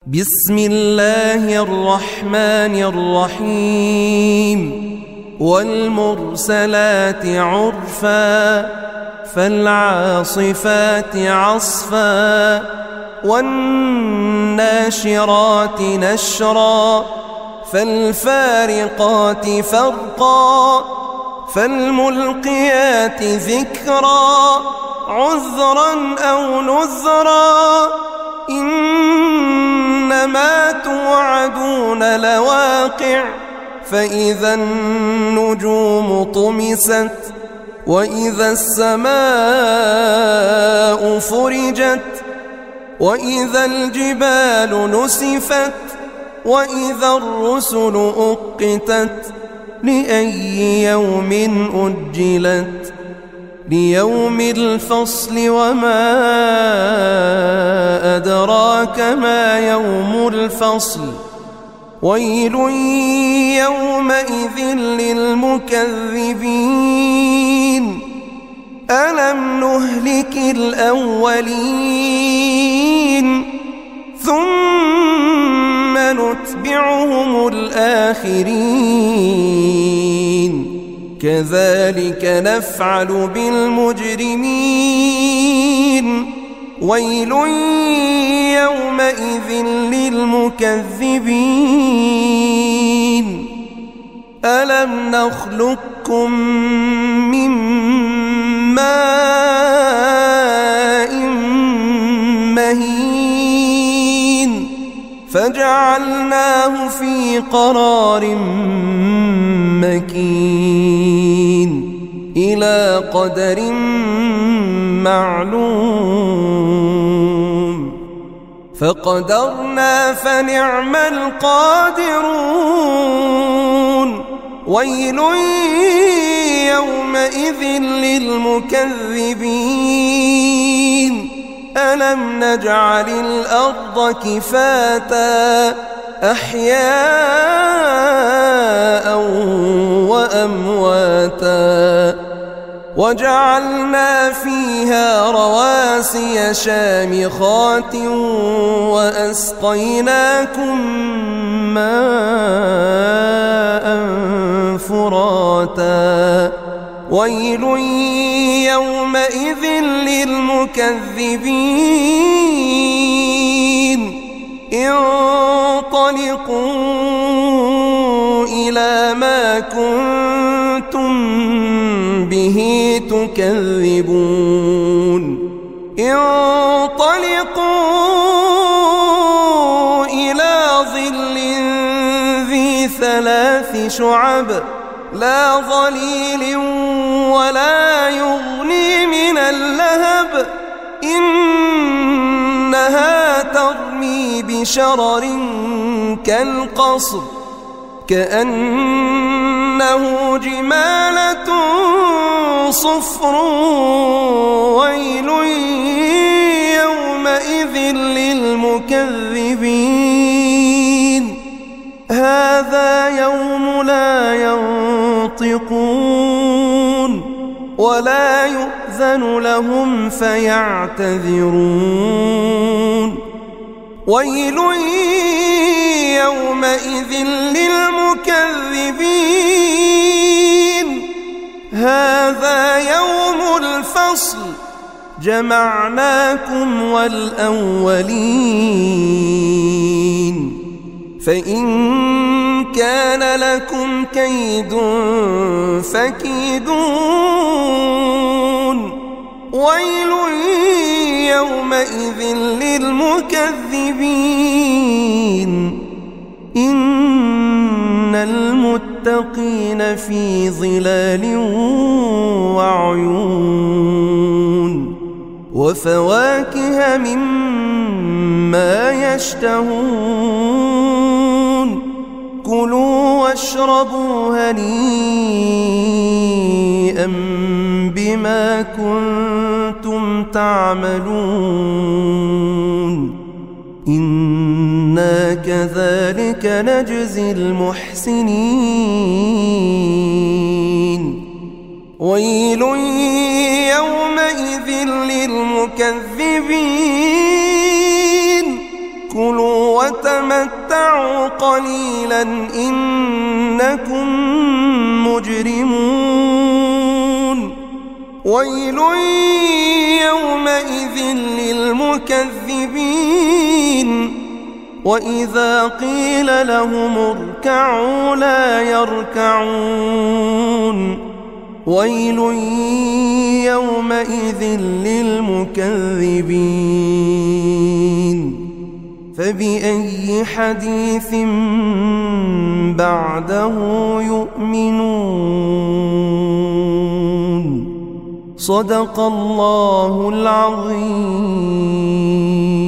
بسم الله الرحمن الرحيم والمرسلات عرفا فالعاصفات عصفا والناشرات نشرا فالفارقات فرقا فالملقيات ذكرا عذرا أو نذرا إنما توعدون لواقع فإذا النجوم طمست وإذا السماء فرجت وإذا الجبال نسفت وإذا الرسل أقتت لأي يوم أجلت ليوم الفصل وما أدراك ما يوم الفصل ويل يومئذ للمكذبين ألم نهلك الأولين ثم نتبعهم الآخرين كذلك نفعل بالمجرمين ويل يومئذ للمكذبين ألم نخلقكم من ماء مهين فجعلناه في قرار مكين إلى قدر معلوم فقدرنا فنعم القادرون ويل يومئذ للمكذبين ألم نجعل الأرض كفاتا أحياء وأمواتا وجعلنا فيها رواسي شامخات وأسقيناكم ماء فراتا ويل يومئذ للمكذبين انطلقوا إلى ما كنتم به تكذبون انطلقوا إلى ظل ذي 3 شعب لا ظليل ولا يغني من اللهب إنها ترمي بشرر كالقصر كأنه جمالة صفر ويل يومئذ للمكذبين هذا يوم لا ينطقون ولا يؤذن لهم فيعتذرون ويل يومئذ للمكذبين هذا يوم الفصل جمعناكم والأولين فإن كان لكم كيد فكيدون ويل يومئذ للمكذبين إن المتقين في ظلال وعيون وفواكه مما يشتهون كلوا واشربوا هنيئا بما كنتم تعملون إنا كذلك نجزي المحسنين ويل يومئذ للمكذبين كلوا تمتعوا قليلا إنكم مجرمون ويل يومئذ للمكذبين وإذا قيل لهم اركعوا لا يركعون ويل يومئذ للمكذبين فبأي حديث بعده يؤمنون صدق الله العظيم.